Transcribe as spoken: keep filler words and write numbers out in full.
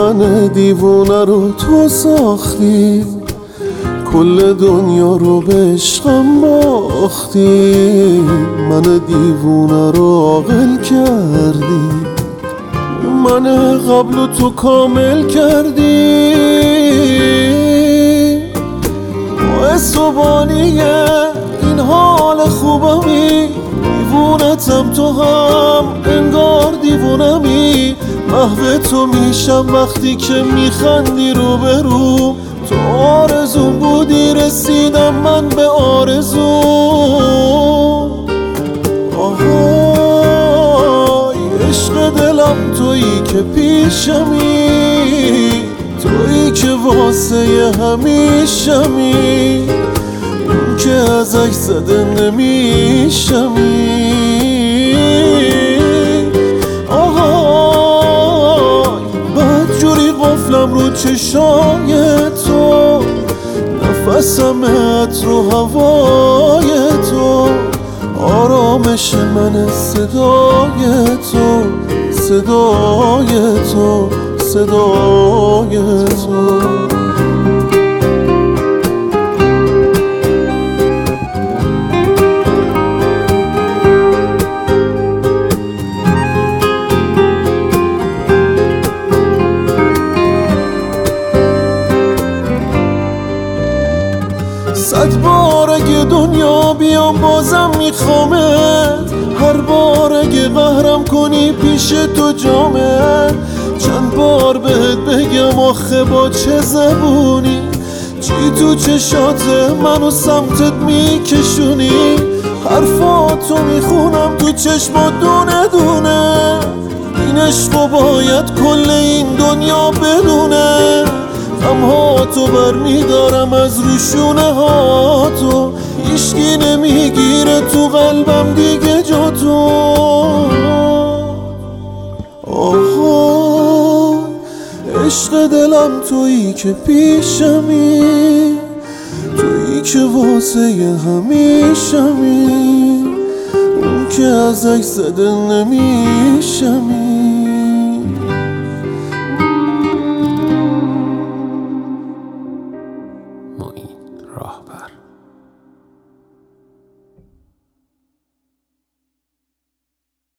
من دیوونه رو تو ساختی، کل دنیا رو به عشقم باختی. من دیوونه رو عاقل کردی، من قبل تو کامل کردی. باعث و بانیه این حال خوبمی، دیوونتم تو هم انگار دیوونمی. محو تو میشم وقتی که میخندی رو به رو، تو آرزوم بودی رسیدم من به آرزو. آهای عشق دلم تویی که پیشمی، تویی که واسه همیشمی، اون که ازش زده نمیشمی. آهای بدجوری قفلم رو چشای تو، نفسم عطر و هوای تو، آرامش من صدای تو، صدای تو، صدای تو. صد بار اگه دنیا بیام بازم میخوامت، هر بار اگه قهرم کنی پیش تو جامت. چند بار بهت بگم آخه با چه زبونی، چی تو چشات منو سمتت میکشونی. حرفاتو میخونم تو چشمات دونه دونه، این عشقو باید کل این دنیا بدونه. غمهاتو بر میدارم از روشونه هاتو، هیچکی نمیگیره تو قلبم دیگه جا تو. آها عشق دلم تویی که پیشمی، تویی که واسه همیشمی، اون که ازش زده نمیشمی.